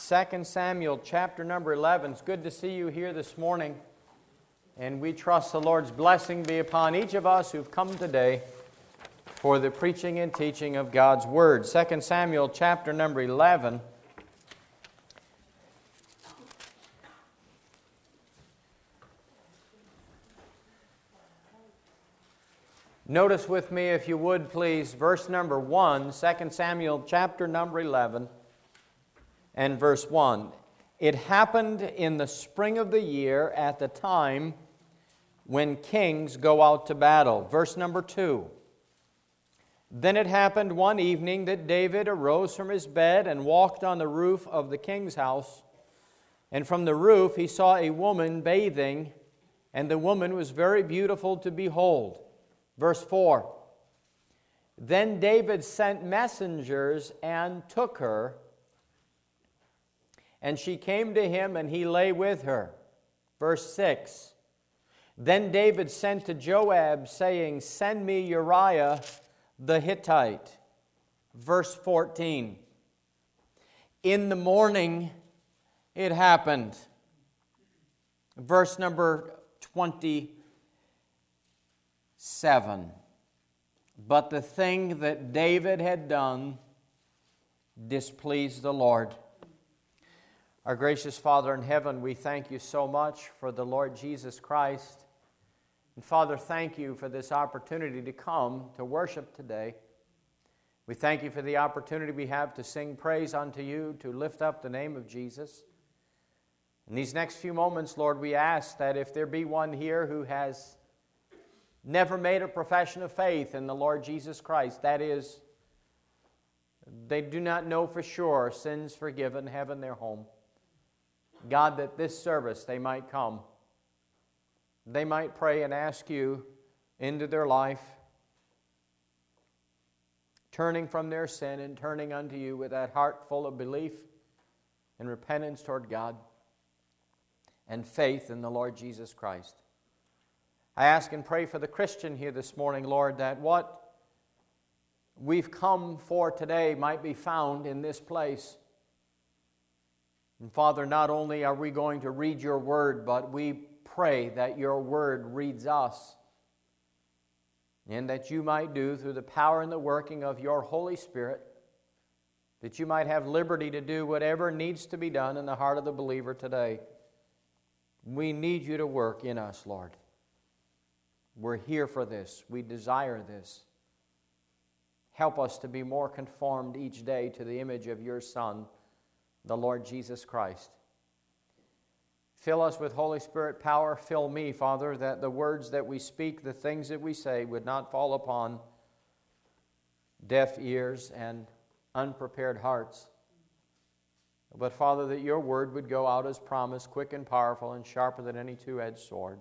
2 Samuel chapter number 11. It's good to see you here this morning. And we trust the Lord's blessing be upon each of us who've come today for the preaching and teaching of God's Word. 2 Samuel chapter number 11. Notice with me, if you would please, verse number 1, 2 Samuel chapter number 11 and verse 1. It happened in the spring of the year at the time when kings go out to battle. Verse number 2. Then it happened one evening that David arose from his bed and walked on the roof of the king's house. And from the roof he saw a woman bathing, and the woman was very beautiful to behold. Verse 4. Then David sent messengers and took her, and she came to him, and he lay with her. Verse 6. Then David sent to Joab, saying, Send me Uriah the Hittite. Verse 14. In the morning it happened. Verse number 27. But the thing that David had done displeased the Lord. Our gracious Father in heaven, we thank you so much for the Lord Jesus Christ. And Father, thank you for this opportunity to come to worship today. We thank you for the opportunity we have to sing praise unto you, to lift up the name of Jesus. In these next few moments, Lord, we ask that if there be one here who has never made a profession of faith in the Lord Jesus Christ, that is, they do not know for sure sins forgiven, heaven their home. God, that this service they might come. They might pray and ask you into their life, turning from their sin and turning unto you with that heart full of belief and repentance toward God and faith in the Lord Jesus Christ. I ask and pray for the Christian here this morning, Lord, that what we've come for today might be found in this place. And Father, not only are we going to read your word, but we pray that your word reads us, and that you might do through the power and the working of your Holy Spirit, that you might have liberty to do whatever needs to be done in the heart of the believer today. We need you to work in us, Lord. We're here for this. We desire this. Help us to be more conformed each day to the image of your Son, the Lord Jesus Christ. Fill us with Holy Spirit power. Fill me, Father, that the words that we speak, the things that we say, would not fall upon deaf ears and unprepared hearts. But, Father, that your word would go out as promised, quick and powerful and sharper than any two-edged sword.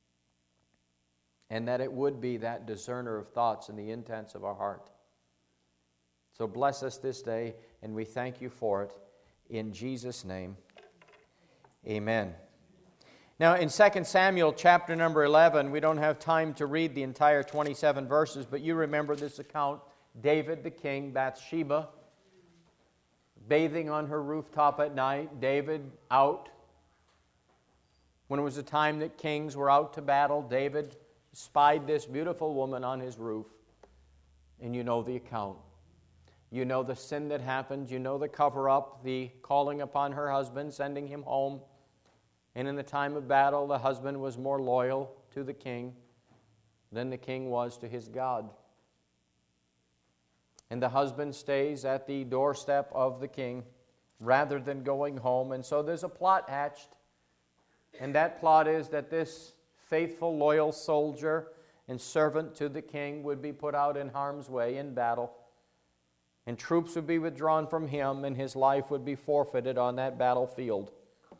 And that it would be that discerner of thoughts and the intents of our heart. So bless us this day, and we thank you for it. In Jesus' name, amen. Now, in 2 Samuel chapter number 11, we don't have time to read the entire 27 verses, but you remember this account. David the king, Bathsheba, bathing on her rooftop at night. David out. When it was a time that kings were out to battle, David spied this beautiful woman on his roof. And you know the account. You know the sin that happened. You know the cover-up, the calling upon her husband, sending him home. And in the time of battle, the husband was more loyal to the king than the king was to his God. And the husband stays at the doorstep of the king rather than going home. And so there's a plot hatched. And that plot is that this faithful, loyal soldier and servant to the king would be put out in harm's way in battle. And troops would be withdrawn from him, and his life would be forfeited on that battlefield.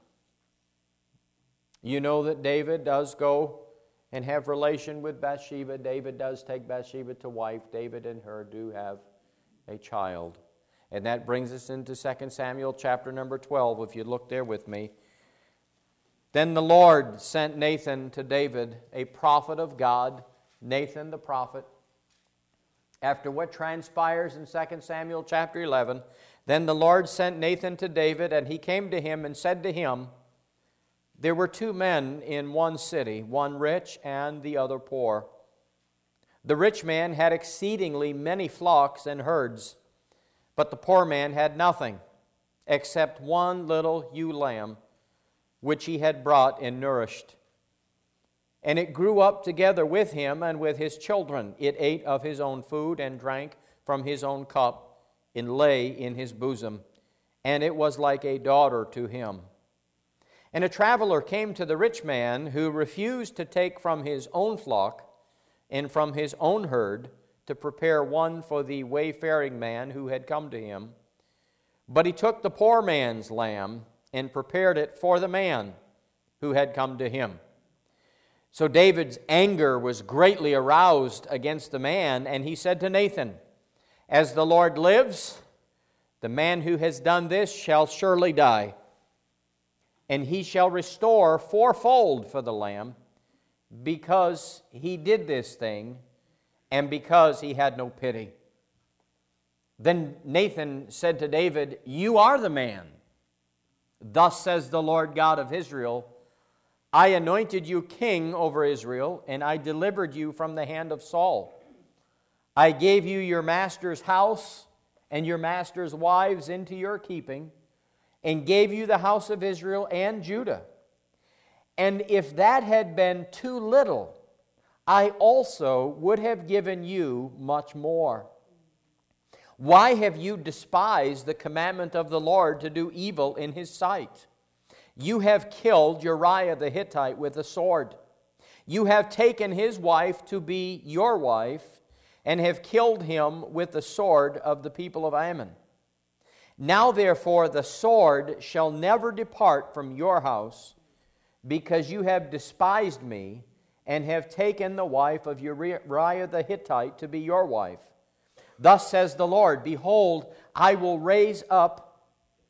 You know that David does go and have relation with Bathsheba. David does take Bathsheba to wife. David and her do have a child. And that brings us into 2 Samuel chapter number 12, if you'd look there with me. Then the Lord sent Nathan to David, a prophet of God, Nathan the prophet. After what transpires in 2 Samuel chapter 11, then the Lord sent Nathan to David, and he came to him and said to him, there were two men in one city, one rich and the other poor. The rich man had exceedingly many flocks and herds, but the poor man had nothing except one little ewe lamb, which he had brought and nourished. And it grew up together with him and with his children. It ate of his own food and drank from his own cup and lay in his bosom, and it was like a daughter to him. And a traveler came to the rich man, who refused to take from his own flock and from his own herd to prepare one for the wayfaring man who had come to him. But he took the poor man's lamb and prepared it for the man who had come to him. So David's anger was greatly aroused against the man, and he said to Nathan, as the Lord lives, the man who has done this shall surely die, and he shall restore fourfold for the lamb, because he did this thing, and because he had no pity. Then Nathan said to David, you are the man. Thus says the Lord God of Israel, I anointed you king over Israel, and I delivered you from the hand of Saul. I gave you your master's house and your master's wives into your keeping, and gave you the house of Israel and Judah. And if that had been too little, I also would have given you much more. Why have you despised the commandment of the Lord to do evil in his sight? You have killed Uriah the Hittite with a sword. You have taken his wife to be your wife, and have killed him with the sword of the people of Ammon. Now therefore the sword shall never depart from your house, because you have despised me, and have taken the wife of Uriah the Hittite to be your wife. Thus says the Lord, behold, I will raise up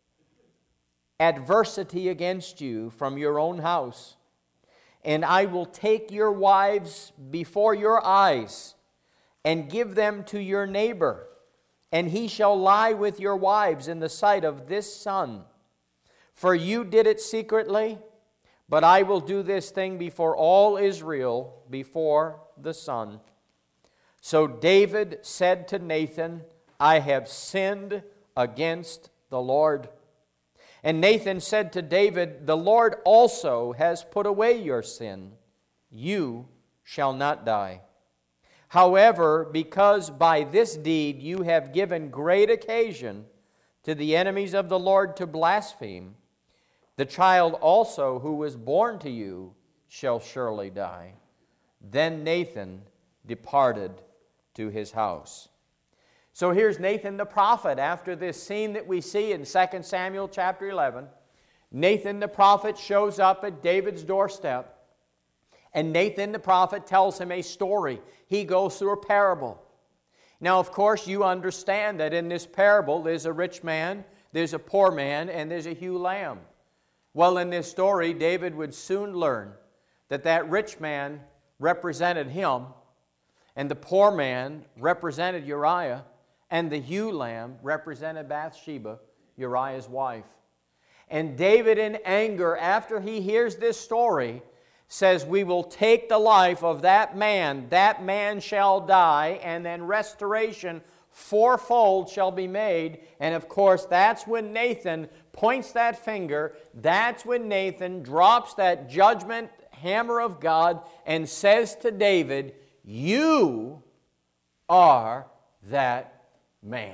adversity against you from your own house, and I will take your wives before your eyes, and give them to your neighbor, and he shall lie with your wives in the sight of this sun. For you did it secretly, but I will do this thing before all Israel, before the sun. So David said to Nathan, I have sinned against the Lord. And Nathan said to David, the Lord also has put away your sin. You shall not die. However, because by this deed you have given great occasion to the enemies of the Lord to blaspheme, the child also who was born to you shall surely die. Then Nathan departed to his house. So here's Nathan the prophet after this scene that we see in 2 Samuel chapter 11. Nathan the prophet shows up at David's doorstep, and Nathan the prophet tells him a story. He goes through a parable. Now, of course, you understand that in this parable there's a rich man, there's a poor man, and there's a ewe lamb. Well, in this story, David would soon learn that that rich man represented him, and the poor man represented Uriah, and the ewe lamb represented Bathsheba, Uriah's wife. And David, in anger, after he hears this story, says, we will take the life of that man shall die, and then restoration fourfold shall be made. And of course, that's when Nathan points that finger, that's when Nathan drops that judgment hammer of God and says to David, you are that man.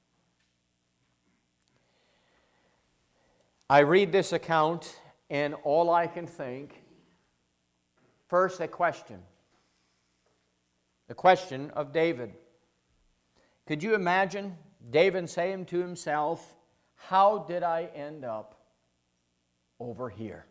I read this account, and all I can think, first, a question. The question of David. Could you imagine David saying to himself, how did I end up over here?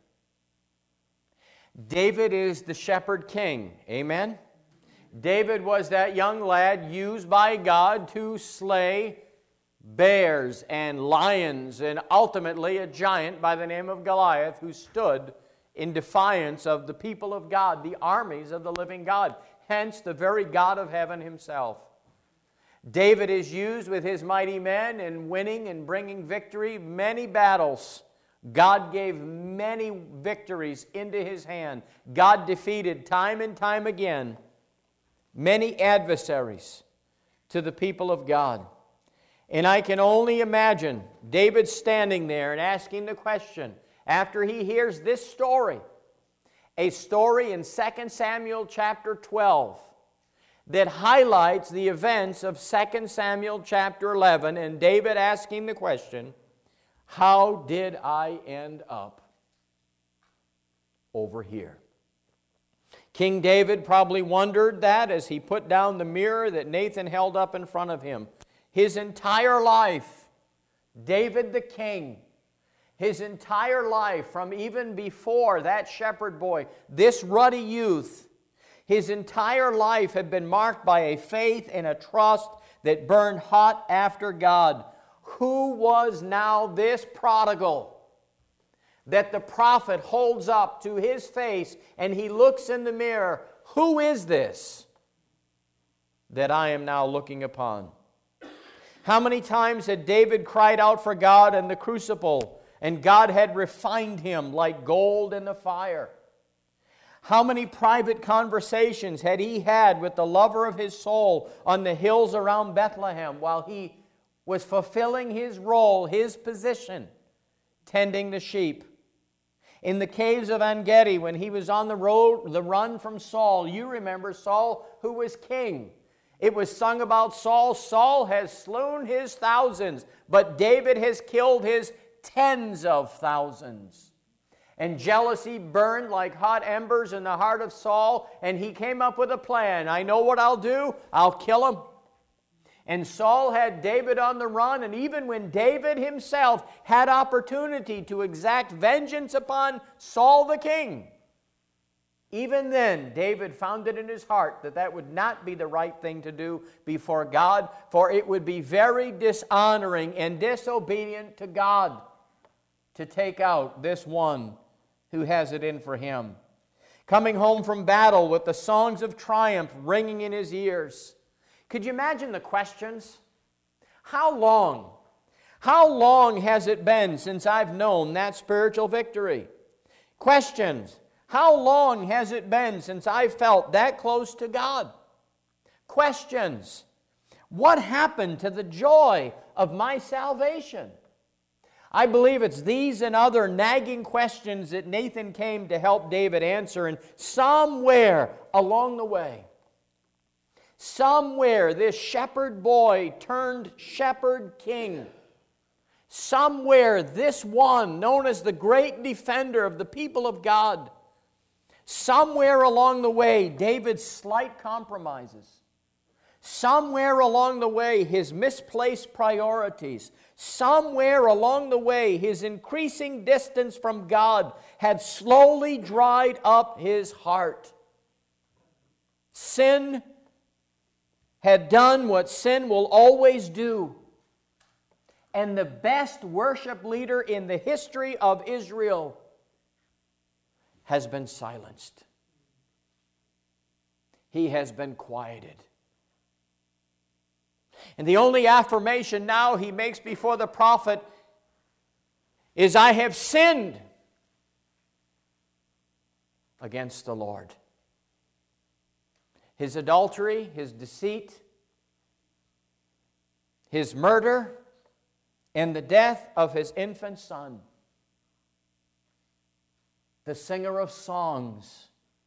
David is the shepherd king. Amen? David was that young lad used by God to slay bears and lions, and ultimately a giant by the name of Goliath who stood in defiance of the people of God, the armies of the living God, hence the very God of heaven himself. David is used with his mighty men in winning and bringing victory many battles. God gave many victories into his hand. God defeated time and time again many adversaries to the people of God. And I can only imagine David standing there and asking the question, after he hears this story, a story in 2 Samuel chapter 12, that highlights the events of 2 Samuel chapter 11, and David asking the question, how did I end up over here? King David probably wondered that as he put down the mirror that Nathan held up in front of him. His entire life, David the king, his entire life from even before that shepherd boy, this ruddy youth, his entire life had been marked by a faith and a trust that burned hot after God. Who was now this prodigal that the prophet holds up to his face and he looks in the mirror? Who is this that I am now looking upon? How many times had David cried out for God in the crucible and God had refined him like gold in the fire? How many private conversations had he had with the lover of his soul on the hills around Bethlehem while he was fulfilling his role, his position, tending the sheep? In the caves of En-Gedi, when he was on the run from Saul, you remember Saul, who was king. It was sung about Saul. Saul has slain his thousands, but David has killed his tens of thousands. And jealousy burned like hot embers in the heart of Saul, and he came up with a plan. I know what I'll do. I'll kill him. And Saul had David on the run, and even when David himself had opportunity to exact vengeance upon Saul the king, even then David found it in his heart that that would not be the right thing to do before God, for it would be very dishonoring and disobedient to God to take out this one who has it in for him. Coming home from battle with the songs of triumph ringing in his ears. Could you imagine the questions? How long? How long has it been since I've known that spiritual victory? Questions. How long has it been since I felt that close to God? Questions. What happened to the joy of my salvation? I believe it's these and other nagging questions that Nathan came to help David answer, and somewhere along the way, somewhere this shepherd boy turned shepherd king. Somewhere this one, known as the great defender of the people of God, somewhere along the way, David's slight compromises. Somewhere along the way, his misplaced priorities. Somewhere along the way, his increasing distance from God had slowly dried up his heart. Sin had done what sin will always do. And the best worship leader in the history of Israel has been silenced. He has been quieted. And the only affirmation now he makes before the prophet is, I have sinned against the Lord. His adultery, his deceit, his murder, and the death of his infant son, the singer of songs,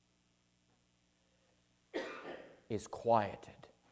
is quieted.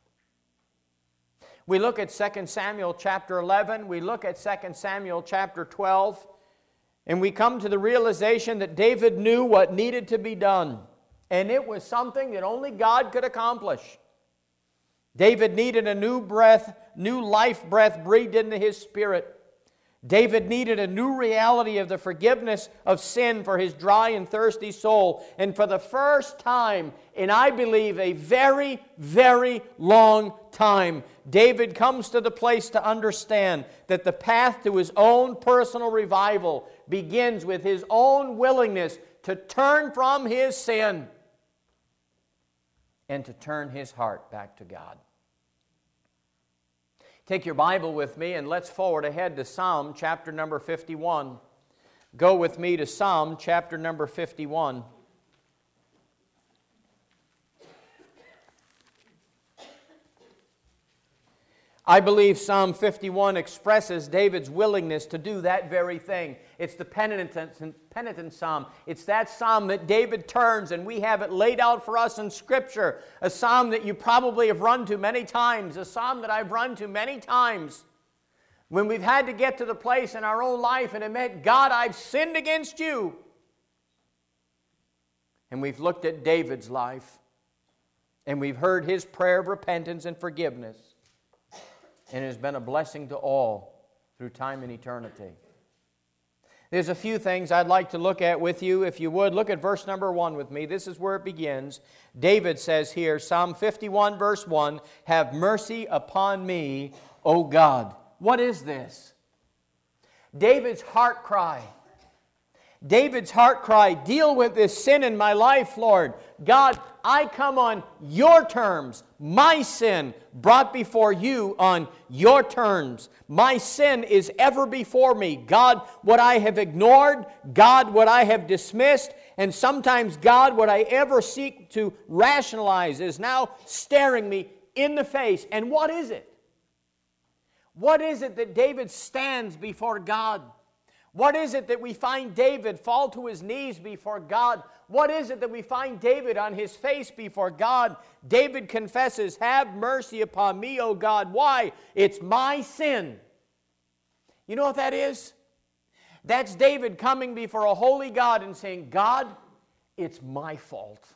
We look at 2 Samuel chapter 11, we look at 2 Samuel chapter 12, and we come to the realization that David knew what needed to be done, and it was something that only God could accomplish. David needed a new breath, new life breath breathed into his spirit. David needed a new reality of the forgiveness of sin for his dry and thirsty soul. And for the first time in, I believe, a very, very long time, David comes to the place to understand that the path to his own personal revival begins with his own willingness to turn from his sin and to turn his heart back to God. Take your Bible with me and let's forward ahead to Psalm chapter number 51. Go with me to Psalm chapter number 51. I believe Psalm 51 expresses David's willingness to do that very thing. It's the penitent psalm. It's that psalm that David turns, and we have it laid out for us in Scripture. A psalm that you probably have run to many times. A psalm that I've run to many times. When we've had to get to the place in our own life and admit, God, I've sinned against you. And we've looked at David's life. And we've heard his prayer of repentance and forgiveness. And it has been a blessing to all through time and eternity. There's a few things I'd like to look at with you. If you would, look at verse number 1 with me. This is where it begins. David says here, Psalm 51 verse 1, "Have mercy upon me, O God." What is this? David's heart cry. David's heart cry, deal with this sin in my life, Lord. God, I come on your terms. My sin brought before you on your terms. My sin is ever before me. God, what I have ignored, God, what I have dismissed, and sometimes, God, what I ever seek to rationalize is now staring me in the face. And what is it? What is it that David stands before God? What is it that we find David fall to his knees before God? What is it that we find David on his face before God? David confesses, "Have mercy upon me, O God." Why? It's my sin. You know what that is? That's David coming before a holy God and saying, "God, it's my fault.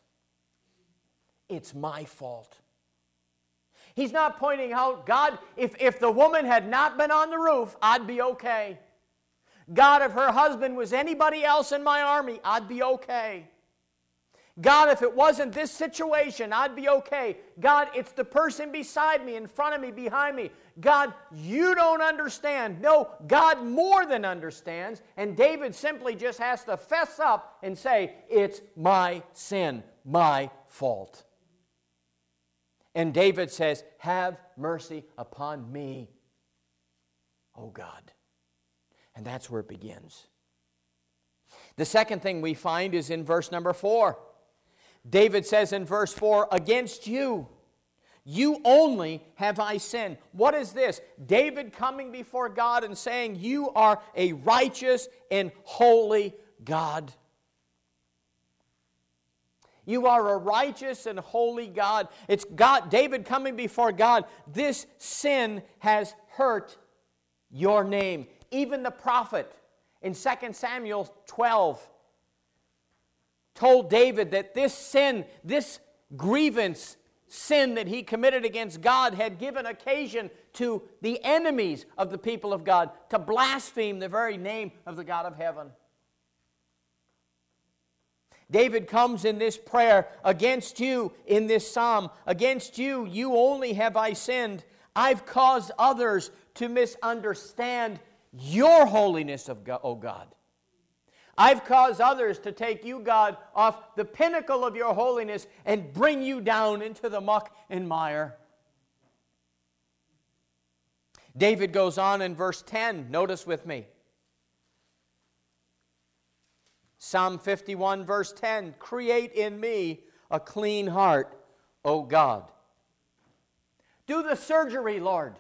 It's my fault." He's not pointing out, "God, if the woman had not been on the roof, I'd be okay. God, if her husband was anybody else in my army, I'd be okay. God, if it wasn't this situation, I'd be okay. God, it's the person beside me, in front of me, behind me. God, you don't understand." No, God more than understands. And David simply just has to fess up and say, "It's my sin, my fault." And David says, "Have mercy upon me, O God." And that's where it begins. The second thing we find is in verse number 4. David says in verse 4, "Against you, you only have I sinned." What is this? David coming before God and saying, "You are a righteous and holy God." You are a righteous and holy God. It's God, David coming before God. This sin has hurt your name. Even the prophet in 2 Samuel 12 told David that this sin, this grievance sin that he committed against God had given occasion to the enemies of the people of God to blaspheme the very name of the God of heaven. David comes in this prayer, "Against you," in this psalm, "Against you, you only have I sinned. I've caused others to misunderstand your holiness, O God. I've caused others to take you, God, off the pinnacle of your holiness and bring you down into the muck and mire." David goes on in verse 10. Notice with me. Psalm 51 verse 10. "Create in me a clean heart, O God." Do the surgery, Lord.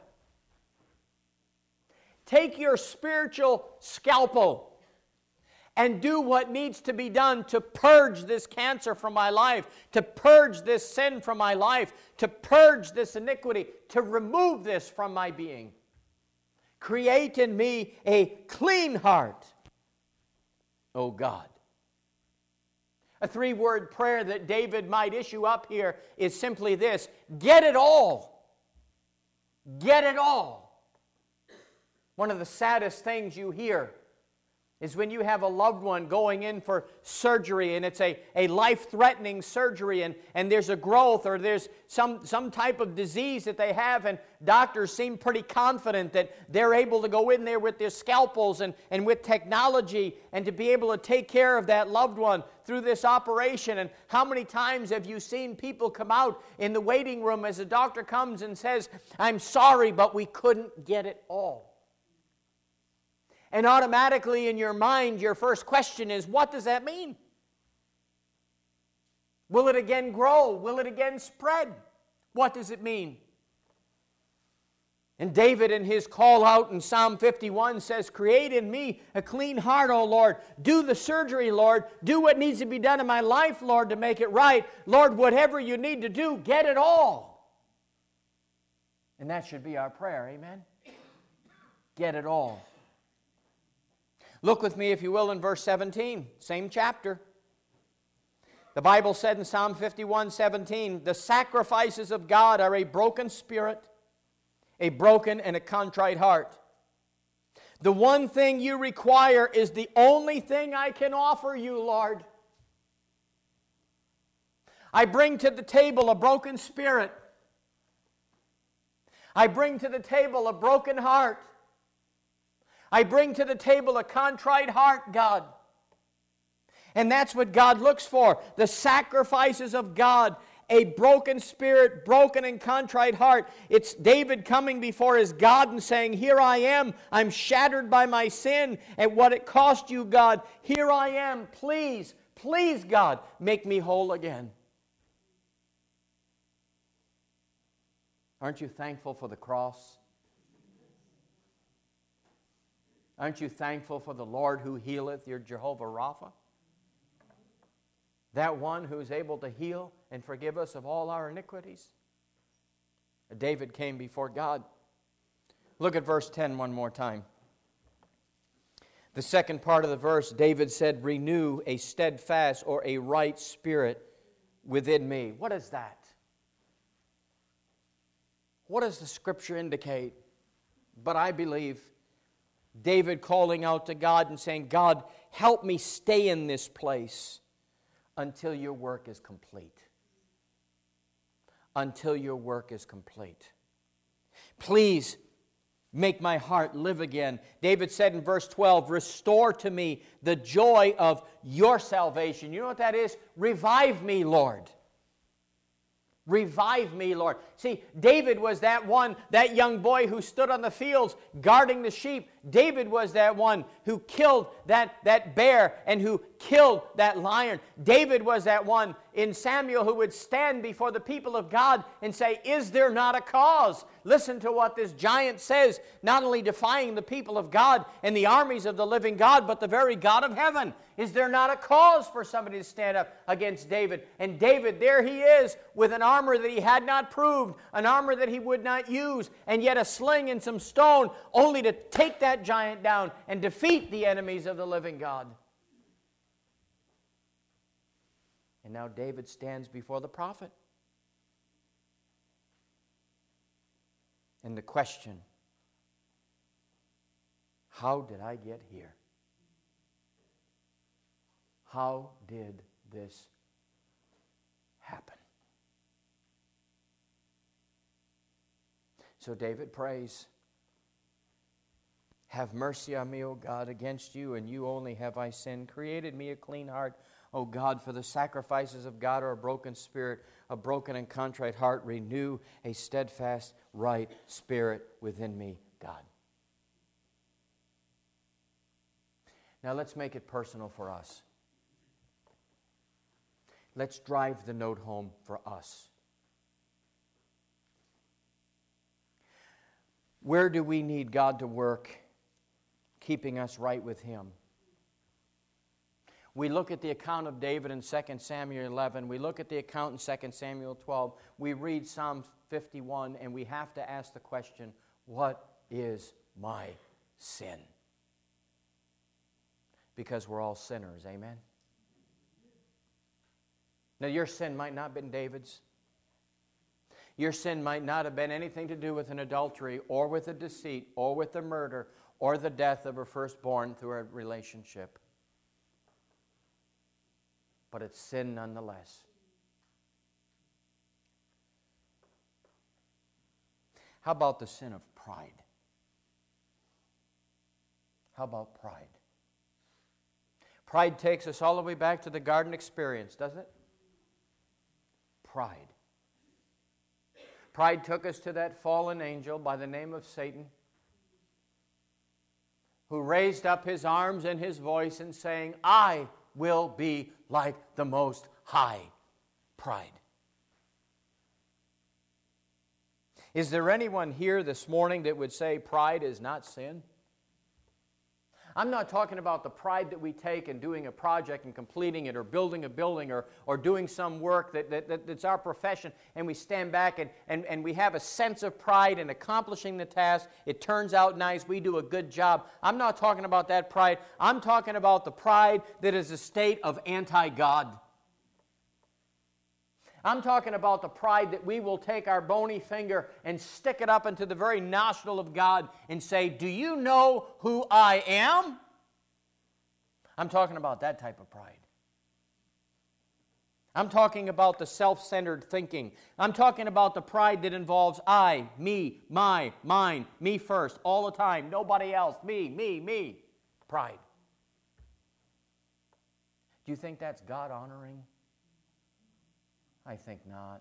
Take your spiritual scalpel and do what needs to be done to purge this cancer from my life, to purge this sin from my life, to purge this iniquity, to remove this from my being. Create in me a clean heart, O God. A 3-word prayer that David might issue up here is simply this: get it all. Get it all. One of the saddest things you hear is when you have a loved one going in for surgery, and it's a life-threatening surgery, and there's a growth or there's some type of disease that they have, and doctors seem pretty confident that they're able to go in there with their scalpels and with technology and to be able to take care of that loved one through this operation. And how many times have you seen people come out in the waiting room as the doctor comes and says, "I'm sorry, but we couldn't get it all." And automatically in your mind, your first question is, what does that mean? Will it again grow? Will it again spread? What does it mean? And David, in his call out in Psalm 51, says, "Create in me a clean heart, O Lord. Do the surgery, Lord. Do what needs to be done in my life, Lord, to make it right. Lord, whatever you need to do, get it all." And that should be our prayer, amen? Get it all. Look with me, if you will, in verse 17, same chapter. The Bible said in Psalm 51:17, "The sacrifices of God are a broken spirit, a broken and a contrite heart. The one thing you require is the only thing I can offer you, Lord. I bring to the table a broken spirit. I bring to the table a broken heart. I bring to the table a contrite heart, God." And that's what God looks for. The sacrifices of God. A broken spirit, broken and contrite heart. It's David coming before his God and saying, "Here I am. I'm shattered by my sin and what it cost you, God. Here I am. Please, please, God, make me whole again." Aren't you thankful for the cross? Aren't you thankful for the Lord who healeth, your Jehovah Rapha? That one who is able to heal and forgive us of all our iniquities. David came before God. Look at verse 10 one more time. The second part of the verse, David said, "Renew a steadfast or a right spirit within me." What is that? What does the Scripture indicate? But I believe David calling out to God and saying, "God, help me stay in this place until your work is complete. Until your work is complete. Please make my heart live again." David said in verse 12, "Restore to me the joy of your salvation." You know what that is? Revive me, Lord. Revive me, Lord. See, David was that one, that young boy who stood on the fields guarding the sheep. David was that one who killed that bear and who killed that lion. David was that one in Samuel who would stand before the people of God and say, "Is there not a cause?" Listen to what this giant says, not only defying the people of God and the armies of the living God, but the very God of heaven. Is there not a cause for somebody to stand up against David? And David, there he is with an armor that he had not proved, an armor that he would not use, and yet a sling and some stone, only to take that giant down and defeat the enemies of the living God. And now David stands before the prophet. And the question, how did I get here? How did this happen? So David prays, "Have mercy on me, O God, against you, and you only have I sinned. Created me a clean heart, O God, for the sacrifices of God are a broken spirit, a broken and contrite heart. Renew a steadfast, right spirit within me, God." Now let's make it personal for us. Let's drive the note home for us. Where do we need God to work, keeping us right with Him? We look at the account of David in 2 Samuel 11. We look at the account in 2 Samuel 12. We read Psalm 51, and we have to ask the question, what is my sin? Because we're all sinners, amen? Now, your sin might not have been David's. Your sin might not have been anything to do with an adultery or with a deceit or with a murder or the death of her firstborn through a relationship. But it's sin nonetheless. How about the sin of pride? How about pride? Pride takes us all the way back to the garden experience, doesn't it? Pride. Pride took us to that fallen angel by the name of Satan, who raised up his arms and his voice and saying, I will be like the Most High. Pride. Is there anyone here this morning that would say pride is not sin? I'm not talking about the pride that we take in doing a project and completing it, or building a building, or doing some work that's our profession, and we stand back and we have a sense of pride in accomplishing the task. It turns out nice. We do a good job. I'm not talking about that pride. I'm talking about the pride that is a state of anti-God. I'm talking about the pride that we will take our bony finger and stick it up into the very nostril of God and say, do you know who I am? I'm talking about that type of pride. I'm talking about the self-centered thinking. I'm talking about the pride that involves I, me, my, mine, me first, all the time, nobody else, me. Pride. Do you think that's God-honoring? I think not.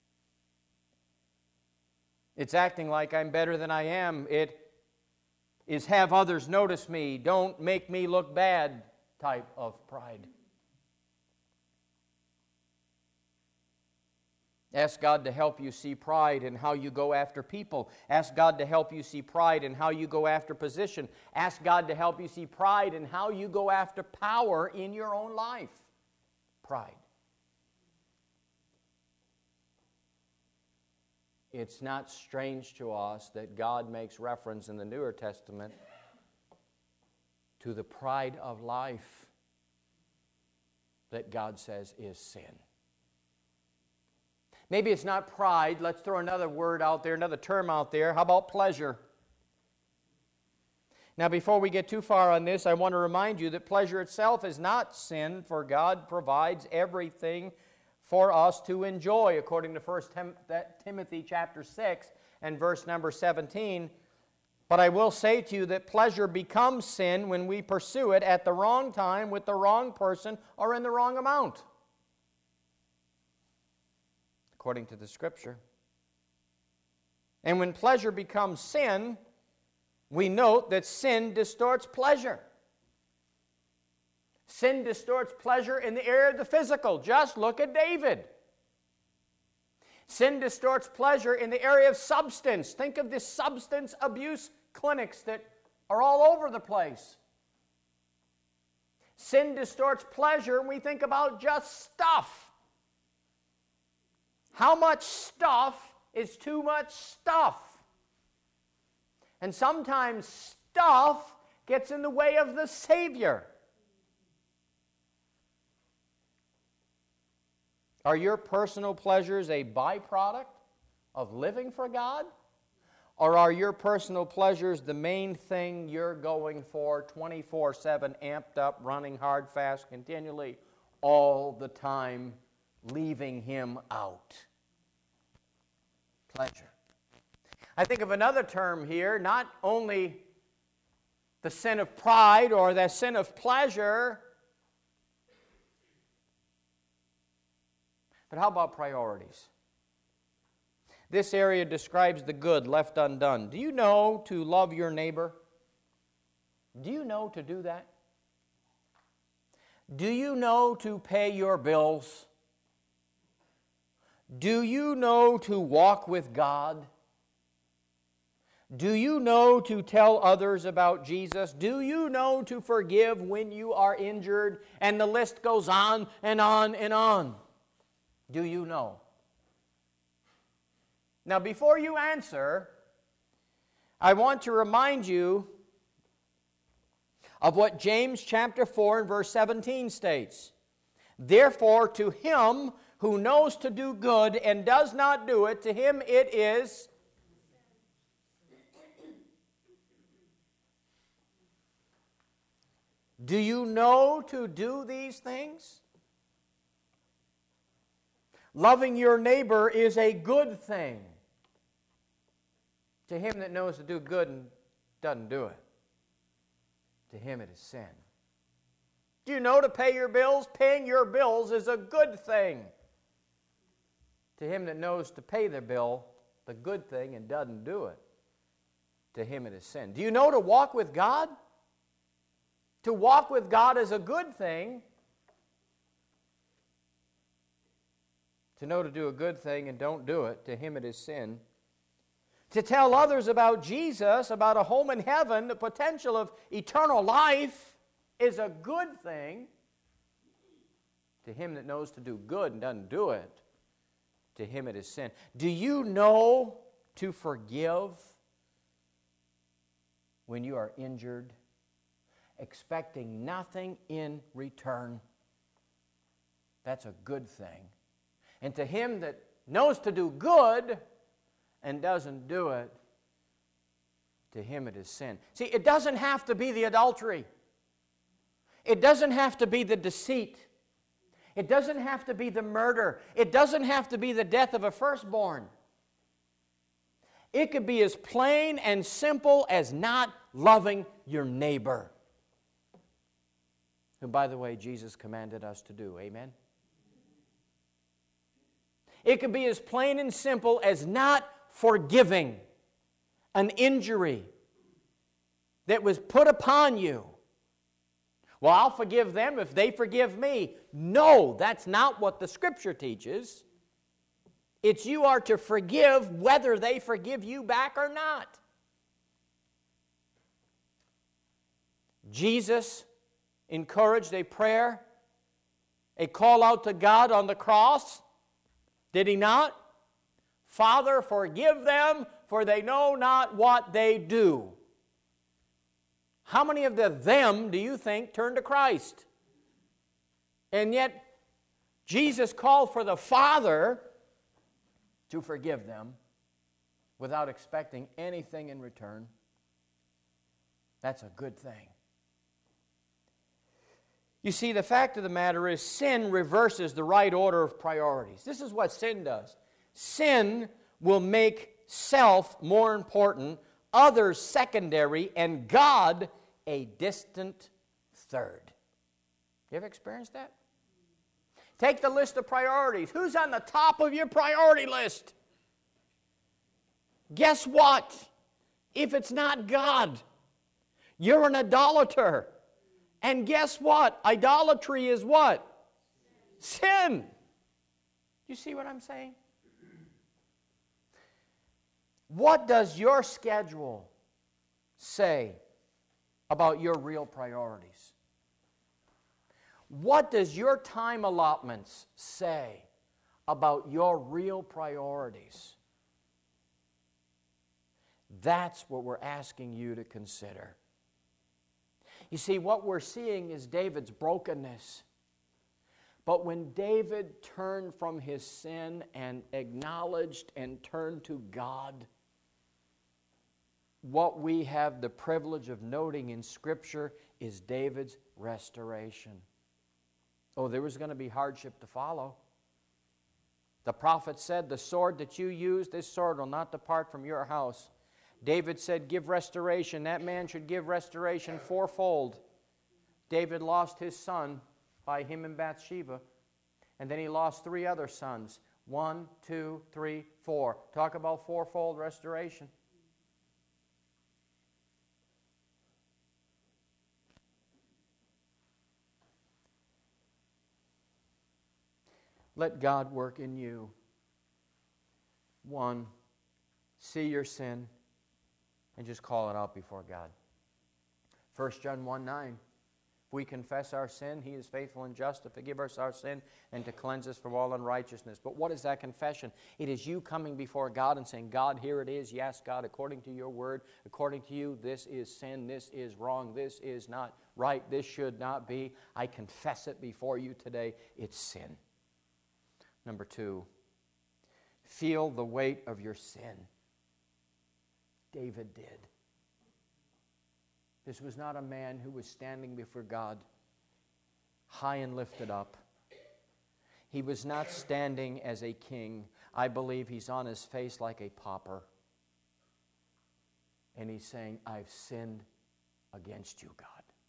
It's acting like I'm better than I am. It is have others notice me, don't make me look bad type of pride. Ask God to help you see pride in how you go after people. Ask God to help you see pride in how you go after position. Ask God to help you see pride in how you go after power in your own life. Pride. It's not strange to us that God makes reference in the Newer Testament to the pride of life that God says is sin. Maybe it's not pride. Let's throw another word out there, another term out there. How about pleasure? Now, before we get too far on this, I want to remind you that pleasure itself is not sin, for God provides everything for us to enjoy, according to 1 Timothy chapter 6 and verse number 17. But I will say to you that pleasure becomes sin when we pursue it at the wrong time, with the wrong person, or in the wrong amount, according to the Scripture. And when pleasure becomes sin, we note that sin distorts pleasure. Sin distorts pleasure in the area of the physical. Just look at David. Sin distorts pleasure in the area of substance. Think of the substance abuse clinics that are all over the place. Sin distorts pleasure when we think about just stuff. How much stuff is too much stuff? And sometimes stuff gets in the way of the Savior. Are your personal pleasures a byproduct of living for God? Or are your personal pleasures the main thing you're going for 24/7, amped up, running hard, fast, continually, all the time, leaving Him out? Pleasure. I think of another term here, not only the sin of pride or the sin of pleasure, but how about priorities? This area describes the good left undone. Do you know to love your neighbor? Do you know to do that? Do you know to pay your bills? Do you know to walk with God? Do you know to tell others about Jesus? Do you know to forgive when you are injured? And the list goes on and on and on. Do you know? Now, before you answer, I want to remind you of what James chapter 4 and verse 17 states. Therefore, to him who knows to do good and does not do it, to him it is Do you know to do these things? Loving your neighbor is a good thing. To him that knows to do good and doesn't do it, to him it is sin. Do you know to pay your bills? Paying your bills is a good thing. To him that knows to pay the bill, the good thing, and doesn't do it, to him it is sin. Do you know to walk with God? To walk with God is a good thing. To know to do a good thing and don't do it, to him it is sin. To tell others about Jesus, about a home in heaven, the potential of eternal life, is a good thing. To him that knows to do good and doesn't do it, to him it is sin. Do you know to forgive when you are injured, expecting nothing in return? That's a good thing. And to him that knows to do good and doesn't do it, to him it is sin. See, it doesn't have to be the adultery. It doesn't have to be the deceit. It doesn't have to be the murder. It doesn't have to be the death of a firstborn. It could be as plain and simple as not loving your neighbor, who, by the way, Jesus commanded us to do. Amen? It could be as plain and simple as not forgiving an injury that was put upon you. Well, I'll forgive them if they forgive me. No, that's not what the Scripture teaches. It's you are to forgive whether they forgive you back or not. Jesus encouraged a prayer, a call out to God on the cross. Did he not? Father, forgive them, for they know not what they do. How many of the them do you think turned to Christ? And yet, Jesus called for the Father to forgive them without expecting anything in return. That's a good thing. You see, the fact of the matter is sin reverses the right order of priorities. This is what sin does. Sin will make self more important, others secondary, and God a distant third. You ever experienced that? Take the list of priorities. Who's on the top of your priority list? Guess what? If it's not God, you're an idolater. And guess what? Idolatry is what? Sin. You see what I'm saying? What does your schedule say about your real priorities? What does your time allotments say about your real priorities? That's what we're asking you to consider. You see, what we're seeing is David's brokenness. But when David turned from his sin and acknowledged and turned to God, what we have the privilege of noting in Scripture is David's restoration. Oh, there was going to be hardship to follow. The prophet said, the sword that you use, this sword will not depart from your house. David said, give restoration. That man should give restoration fourfold. David lost his son by him and Bathsheba. And then he lost 3 other sons. 1, 2, 3, 4. Talk about fourfold restoration. Let God work in you. 1, see your sin and just call it out before God. 1 John 1:9. If we confess our sin, He is faithful and just to forgive us our sin and to cleanse us from all unrighteousness. But what is that confession? It is you coming before God and saying, God, here it is. Yes, God, according to your word, according to you, this is sin, this is wrong, this is not right, this should not be. I confess it before you today. It's sin. Number 2, feel the weight of your sin. David did. This was not a man who was standing before God high and lifted up. He was not standing as a king. I believe he's on his face like a pauper. And he's saying, I've sinned against you, God.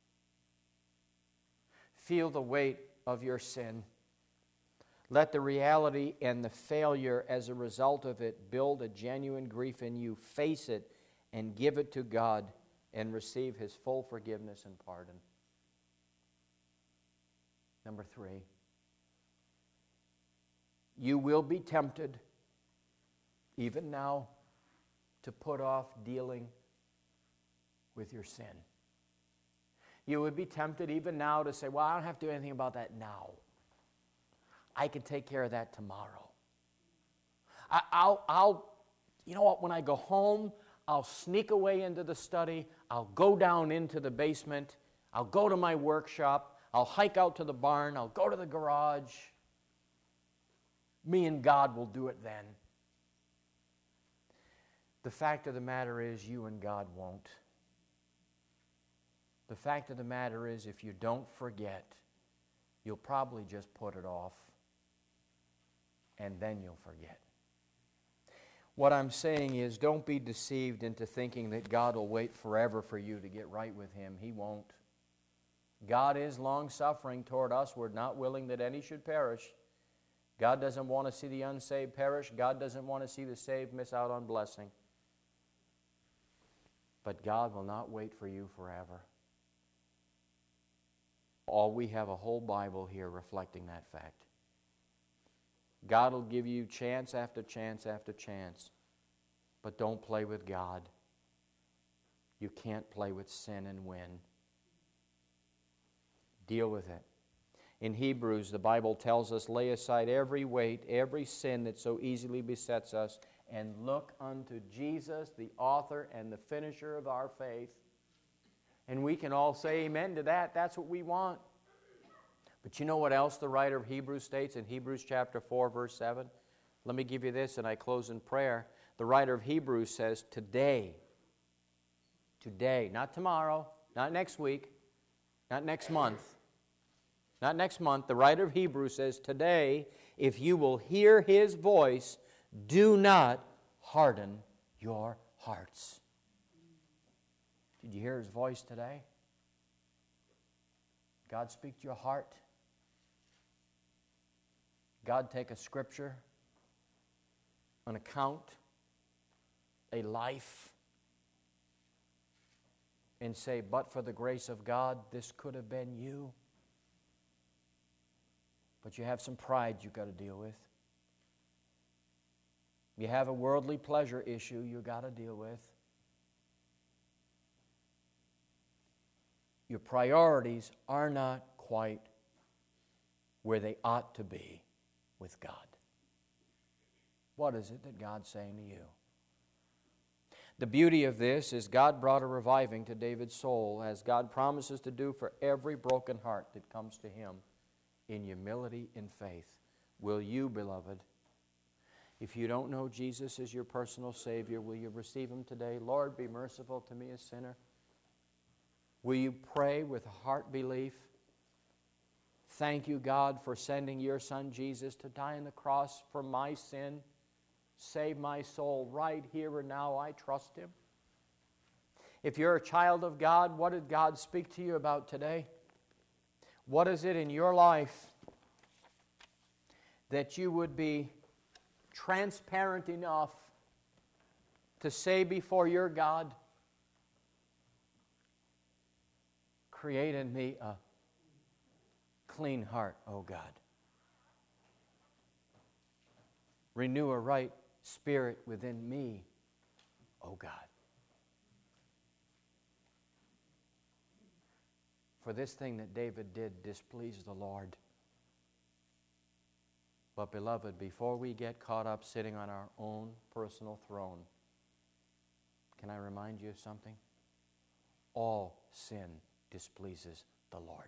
Feel the weight of your sin. Let the reality and the failure as a result of it build a genuine grief in you. Face it and give it to God and receive His full forgiveness and pardon. Number 3, you will be tempted, even now, to put off dealing with your sin. You would be tempted even now to say, well, I don't have to do anything about that now. I can take care of that tomorrow. You know what, when I go home, I'll sneak away into the study, I'll go down into the basement, I'll go to my workshop, I'll hike out to the barn, I'll go to the garage. Me and God will do it then. The fact of the matter is, you and God won't. The fact of the matter is, if you don't forget, you'll probably just put it off, and then you'll forget. What I'm saying is, don't be deceived into thinking that God will wait forever for you to get right with Him. He won't. God is long-suffering toward us. We're not willing that any should perish. God doesn't want to see the unsaved perish. God doesn't want to see the saved miss out on blessing. But God will not wait for you forever. We have a whole Bible here reflecting that fact. God will give you chance after chance after chance. But don't play with God. You can't play with sin and win. Deal with it. In Hebrews, the Bible tells us, lay aside every weight, every sin that so easily besets us, and look unto Jesus, the author and the finisher of our faith. And we can all say amen to that. That's what we want. But you know what else the writer of Hebrews states in Hebrews chapter 4, verse 7? Let me give you this, and I close in prayer. The writer of Hebrews says, today, not tomorrow, not next week, not next month. Not next month. The writer of Hebrews says, today, if you will hear His voice, do not harden your hearts. Did you hear His voice today? God speak to your heart? God take a scripture, an account, a life, and say, but for the grace of God, this could have been you. But you have some pride you've got to deal with. You have a worldly pleasure issue you've got to deal with. Your priorities are not quite where they ought to be with God. What is it that God's saying to you? The beauty of this is God brought a reviving to David's soul, as God promises to do for every broken heart that comes to Him in humility and faith. Will you, beloved, if you don't know Jesus as your personal Savior, will you receive Him today? Lord, be merciful to me, a sinner. Will you pray with heart belief? Thank you, God, for sending your Son Jesus to die on the cross for my sin. Save my soul right here and now. I trust Him. If you're a child of God, what did God speak to you about today? What is it in your life that you would be transparent enough to say before your God, create in me a clean heart, O God. Renew a right spirit within me, O God. For this thing that David did displeased the Lord. But beloved, before we get caught up sitting on our own personal throne, can I remind you of something? All sin displeases the Lord.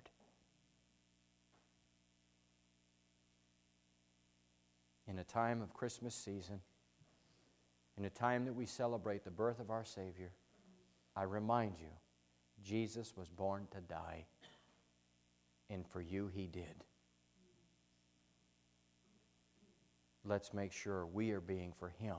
In a time of Christmas season, in a time that we celebrate the birth of our Savior, I remind you, Jesus was born to die, and for you He did. Let's make sure we are being for Him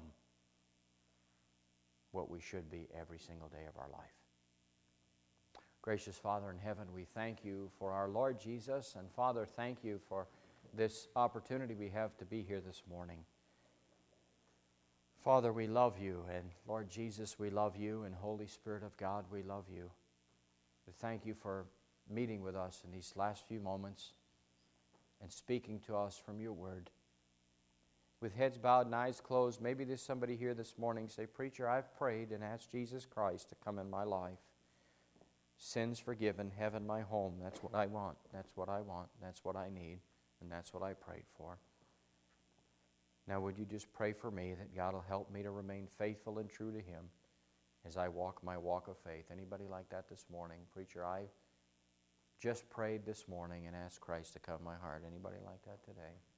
what we should be every single day of our life. Gracious Father in heaven, we thank you for our Lord Jesus, and Father, thank you for this opportunity we have to be here this morning. Father, we love you, and Lord Jesus, we love you, and Holy Spirit of God, we love you. We thank you for meeting with us in these last few moments and speaking to us from your word. With heads bowed and eyes closed, maybe there's somebody here this morning say, Preacher, I've prayed and asked Jesus Christ to come in my life. Sins forgiven, heaven my home. That's what I want. That's what I want. That's what I need. And that's what I prayed for. Now would you just pray for me that God will help me to remain faithful and true to Him as I walk my walk of faith? Anybody like that this morning? Preacher, I just prayed this morning and asked Christ to come in my heart. Anybody like that today?